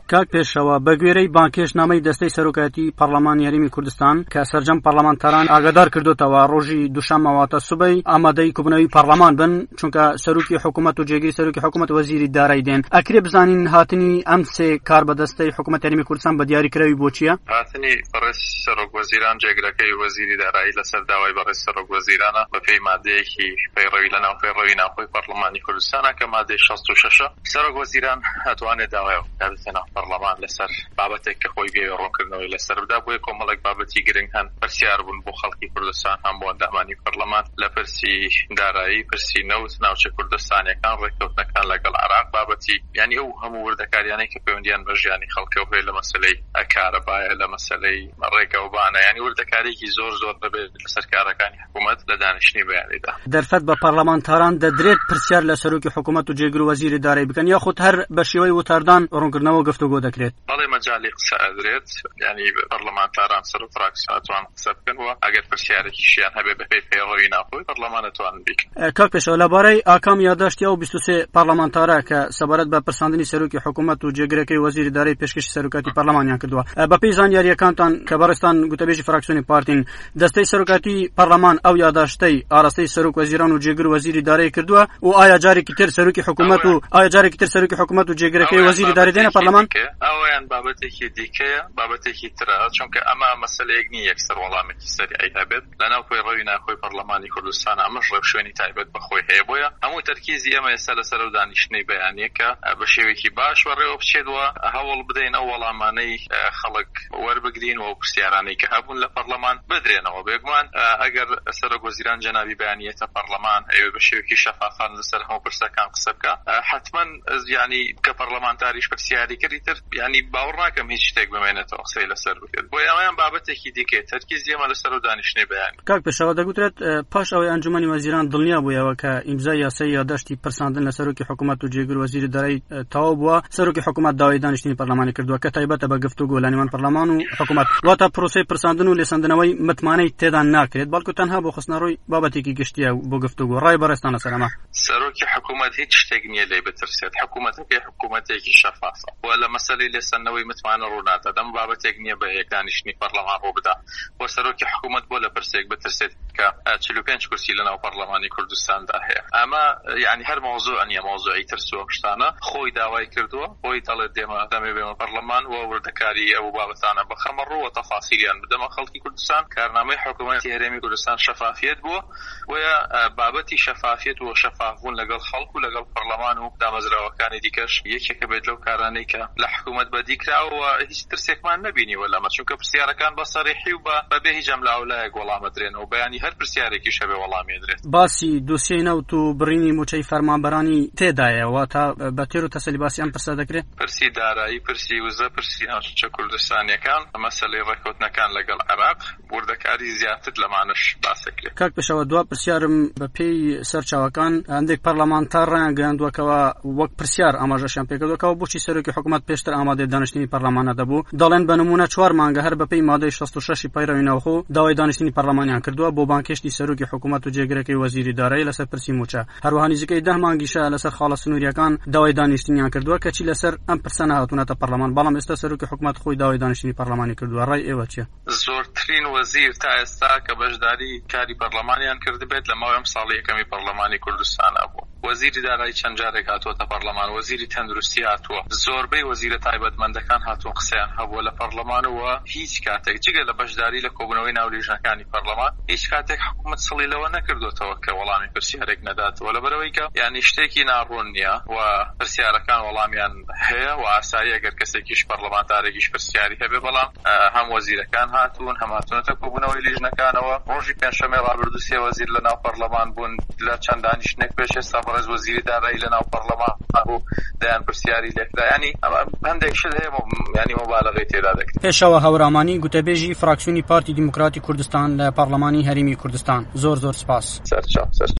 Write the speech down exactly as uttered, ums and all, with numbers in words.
کاک پێشەوە بە گوێرەی بانکێشنامەی دەستەی سەرۆکایەتی پەرلەمانی هەرێمی کوردستان کە سەرجەم پەرلەمانتاران ئاگادار کردوتەوە ڕۆژی دووشەممە واتە سوبەی ئامادەی کوبنەوەی پەرلەمان بن چونکە سەرۆکی حکوومەت و جێگیری سەرۆکی حکوومەت وەزیری دارایی دێن. ئەکرێ بزانین هاتنی ئەم سێ کار بە دەستەی حکوومەت هەرێمی کوردستان بە دیاریکراوی بۆ چییە؟ هاتنی بەڕێز سەرۆک وەزیران جێگرەکەی وەزیری دارایی لەسەر داوای بەڕێز سەرۆک وەزیرانە بەپێی مادەیەکی پەیڕەوی لە ناوپەیڕەوی ناوخۆی پەرلەمانی کوردستانە کە مادەی شەست و شەشە سەرۆک وەزیران ئەتوانێت داوای بکاتە ناو پەرلەمان لەسەر بابەتێک کە خۆی گوێی ڕوونکردنەوەی لەسەر بدا بۆیە کۆمەڵێک بابەتی گرنگ هەن پرسیار بوون بۆ خەڵکی کوردستان هەم بۆ ئەندامانی پەرلەمان لە پرسی دارایی پرسی نەوت ناوچە کوردستانیەکان ڕێککەوتنەکان لەگەڵ عێراق بابەتی یعنی ئەو هەموو وردەکاریانەی کە پەیوەندیان بە ژیانی خەڵکەوە هەیە لە مەسەلەی کارەبایە لە مەسەلەی ڕێگەوبانە یعنی وردەکارێکی زۆر زۆر دەبێت لەسەر کارەکانی حکوومەت لە دانیشتنی بەیانیدا. دەرفەت بە پەرلەمانتاران دەدرێت پرسیار لە سەرۆکی حکوومەت و جێگر و وەزیری دارایی بکەن یاخود هەر بە شێوەی وتاردان ڕوونکردنەوە گفتوگۆ دەکرێت؟ بەڵێ مەجالی قسە ئەدرێت یعنی پەرلەمانتاران سەر و فراکسیۆن ئەتوان قسە بکەنەوە ئەگەر پرسیارێکیشیان هەبێ بەپێی پەیڕەوی ناوخۆی پەرلەمان ئەتوانن بیکەن. کاک پێشەوە لەبارەی ئاکام یادداشتی ئەو بیست و سێ پەرلەمانتارە کە سەبارەت بە پرساندنی سەرۆکی حکوومەت و جێگرەکەی وەزیری دارایی پێشکەشی سەرۆکاتی پەرلەمانیان کردووە بەپێی زانیاریەکانتان کە بەڕێستان گوتەبێژی فراکسیۆنی پارتین دەستەی سەرۆکاتی پەرلەمان ئەو یادداشتەی ئاراستەی سەرۆک وەزیران و جێگر وەزیری دارایی کردووە و ئایا جارێکی تر سەرۆکی حکوومەت و ئایا جارێکی تر سەرۆکی حکوومەت و جێگرەکەی وەزیری دارایی دێنە پەرلەمان؟ ئەویان بابەتێکی دیکەیە بابەتێکی ترە چونکە ئەمە مەسەلەیەک نیە یەکسەر وەڵامێکی سەریعی هەبێت لەناو پەیڕەوی ناوخۆی پەرلەمانی کوردستان ئەمەش ڕێوشوێنی تایبەت بەخۆی هەیە بۆیە هەموو تەرکیزی ئەمە ئێستا لەسەر ئەو دانیشتنەی بەیانیە کە بە شێوەیەکی باش وەڕێوە بچێتەوە هەوڵ بدەین ئەو وەڵامانەی خەڵک وەربگرین و پرسیارانەی کە هەبوون لە پەرلەمان بدرێنەوە بێگومان ئەگەر سەرۆک وەزیران جەنابی بەیانیەتە پەرلەمان ئەوێ بە شێوەیەکی شەفافان لەسەر هەموو پرسەکان قسە بکە حتمما یعنی کە پەرلەمانتاریش پرسیاری کردی تر یعنی باوەڕ ناکەم هیچ شتێک بمێنێتەوە قسەی لەسەر بکرد بۆیە ئەمەیان بابەتێکی دیکەیە تەرکیزی ئەمە لەسەر و دانیشتنەی بەیانی. کاک پێشەوە دەگوترێت پاش ئەوەی ئەنجومەنی وەزیران دڵنیا بوویەوە کە ئیمزای یاسای یادداشتی پرساندن لە سەرۆکی حکوومەت و جێگر وەزیری دارایی تەواو بووە سەرۆکی حکوومەت داوای دانیشتنی پەرلەمانی کردووە کە تایبەتە بە گفتوگۆ لە نێوان پەرلەمان و حکوومەت واتە پرۆسەی پرساندن و لێسەندنەوەی متمانەی تێدا ناکرێت بەڵکو تەنها بۆ خستنەڕۆی بابەتێکی گشتیە بۆ گفتوگۆ ڕای بەڕێستانە سەرەما. سەرۆکی حکوومەت هیچ شتێک نییە لێ بترسێت حکوومەتەکەی حکوومەتێکی شەفافە و لە مەسەلەی لێسەندنەوەی متمانە ڕووناتە دەم بابەتێک نییە بە یەک دانیشتنی پەرلەمان ڕۆ بدا بۆ سەرۆکی حکوومەت بۆ لە پرسێک بترسێت کە چل و پێنج کورسی لەناو پەرلەمانی کوردستاندا هەیە ئەمە یعنی هەر مەوزوع نیە مەوزوعی ترسوە شتانە خۆی داوای کردووە بۆی دەڵێت دێمە دەمێ بێمە پەرلەمان و وردەکاری ئەو بابەتانە بەخەمە ڕووە تەفاسیلیان بدەمە خەڵکی کوردستان کارنامەی حکوومەتی هەرێمی کوردستان شەفافیت بووە وەیە بابەتی شەفافیت و شەفافبوون لەگەڵ خەڵک و لەگەڵ پەرلەمان و دامەزراوەکانی دیکەش یەکێکە بێت لەو کارانەی کە لە حکوومەت بەدیکراوە هیچ ترسێکمان نەبینیوە لەمە چونکە پرسیارەکان بە سەریحی و بەبێ هیچ جەملاولایەک وەڵامەدرێنەوە بەیانی هەر پرسیارێکیش هەبێ وەڵامێدرێت. باسی دۆسیەی نەوت و بڕینی موچەی فەرمانبەرانی تێدایە واتە بە تێر و تەسەلی باسی ئەم پرسە دەکرێت؟ پرسی دارایی پرسی وزە پرسی ناوچە کوردستانیەکان مەسەلەی ڕێککەوتنەکان لەگەڵ عێراق وردەکاری زیاتر لەمانش باسەکرێت. کاک پێشەوە دوا پرسیارم بە پێی سەرچاوەکان هەندێک پەرلەمانتار ڕایان گەیاندووەکەوە وەک پرسیار ئاماژەشیان پێکردووەکەوە بۆچی سەرۆکی حکوومەت پێشتر ئامادەی دانیشتنی پەرلەمانە دەبوو دەڵێن بە نمونە چوار مانگە هەر بەپێی مادەی شەست و شەشی پەیڕەوی ناوخۆ داوای دانیشتنی پەرلەمانیان کردووە بۆ بانکێشتی سەرۆکی حکوومەت و جێگرەکەی وەزیری دارایی لەسەر پرسی موچە هەروەها نزیکەی دە مانگیشە لەسەر خاڵە سنووریەکان داوای دانیشتنیان کردووە کەچی لەسەر ئەم پرسە نەهاتوونەتە پەرلەمان بەڵام ئێستا سەرۆکی حکوومەت خۆی داوای دانیشتنی پەرلەمانی کردووە ڕای ئێوە چییە؟ زۆرترین وەزیر تا ئێستا کە بەشداری کاری پەرلەمانیان کردبێت لە ماوەی ئەم ساڵی یەکەمی پەرلەمانی کوردستانە بوو وەزیری دارایی چەند جارێک هاتووەتە پەرلەمان وەزیری تەندروستی هاتووە زۆربەی وەزیرە تایبەتمەندەکان هاتووە قسەیان هەبووە لە پەرلەمانەوە هیچ کاتێک جگە لە بەشداری لە کۆبوونەوەی ناولێژنەکانی پەرلەمان هیچ کاتێک حکوومەت سڵی لەوە نەکردوێتەوە کە وەڵامی پرسیارێک نەداتەوە لەبەرەوەی کە یعنی شتێکی ناڕوون نییە و پرسیارەکان وەڵامیان هەیە و ئاسایی ئەگەر کەسێکیش پەرلەمانتارێکیش پرسیاری هەبێ بەڵام هەم وەزیرەکان هاتوون هەم هاتوونەتە کۆبوونەوەی لیژنەکانەوە ڕۆژی پێنجشەممەی ڕابردوو سێ وەزیر لەناو پەرلەمان بوون لە چەند دانیشتنێک پێش ئێستا بەڕێز وەزیری دارایی لەناو پەرلەمان بوو دەیان پرسیاری لێکرا ینی هەندێک شت هەیە ینی مۆبالەغەی تێدا دەکرێت. پێشەوە هەورامانی گوتەبێژی فراکسیۆنی پارتی دیموکراتی کوردستان لە پەرلەمانی هەرێمی کوردستان زۆر زۆر سپاس. سەرچاو.